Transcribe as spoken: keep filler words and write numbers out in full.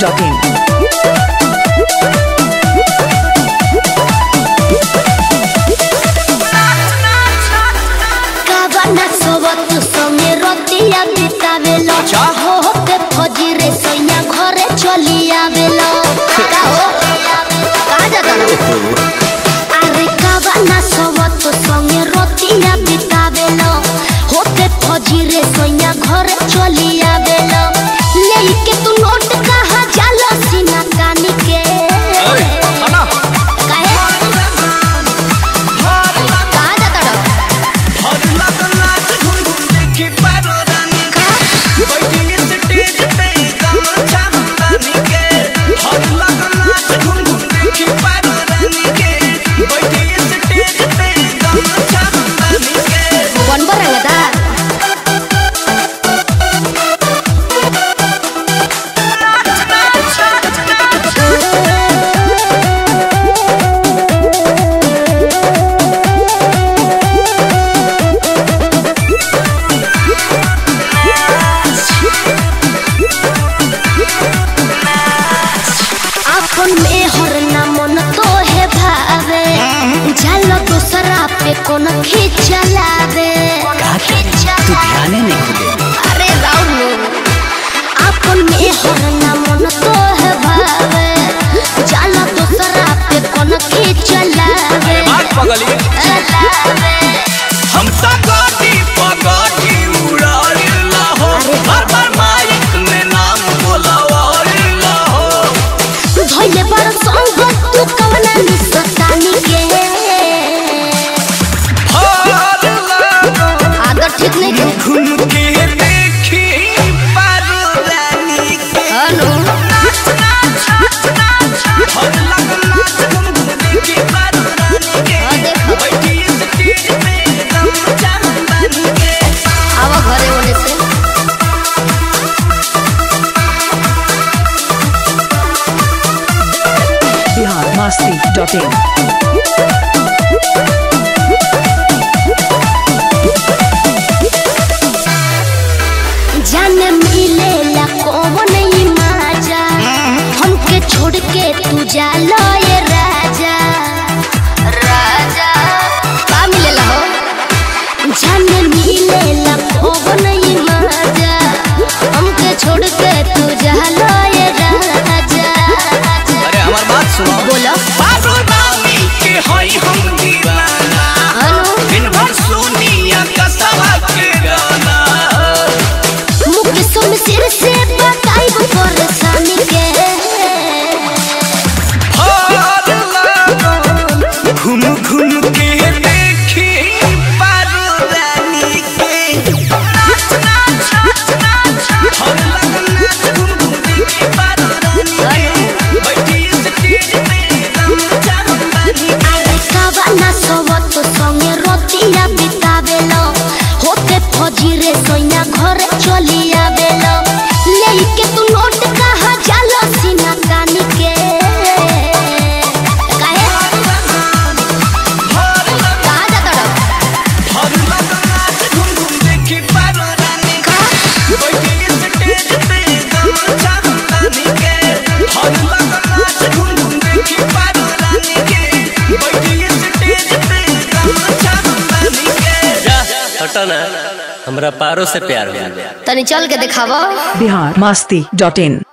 Dot in. काबना सोवत संगे रतिया बितावेलो होते फजीरे सैया घरे चली आवेलो का हो का जाता अरे काबना सोवत संगे रतिया बितावेलो होते फजीरे सैया घरे चली आवेलो लेके तू नोट कहा जाला सीना कानी के कौन खिचलावे तू ध्यान नहीं दे। अरे राउलो अपन में हरना मन तो है भावे जाला दूसरा पे कौन खिचलावे बात पगली हम ता गाड़ी पगाड़ी उड़ाइला हो बार बार माइक में नाम बोलावाइला हो धइले बार संग तू कवना निसतानी के ठीक नहीं है घूम के देखी पारुरानी के हेलो नाच नाच नाच हर लगना घूम देखी पारुरानी के बैठी स्टेज पे दम जान बन के आवा घरे होने से बिहार मस्ती डॉट इन। जाने मिलेला कौन नहीं माजा हमके छोड़ के तू जाला ये राजा राजा का मिलेला हो जाने मिलेला कौन नहीं माजा हमके छोड़ के तू जाला ये राजा। अरे हमार बात सुनो बोलो पारुरानी के हई हम दीवाना दिन भर सुनिया कसवा के गाना सिर से बताई परेशानी के घूम घूम के देखी पारुरानी के नाच नाच नाच हर लगना घूम घूम देखी पारुरानी के बैठी स्टेज पे दम जान बन के काबना सोवत संगे रतिया बितावेलो होते फजीरे सैया घरे चली आवेलो लेके तू नोट कहा जाला सीना कानी के काहे कहा जाता हर लगना घूम घूम देखी पारुरानी के बैठी स्टेज पे दम जान बन के हर लगना घूम घूम देखी पारुरानी के बैठी स्टेज पे दम जान बन के जा हटो ना हमरा पारो से प्यार हो गया तनी चल के दिखावा बिहार मस्ती डॉट इन।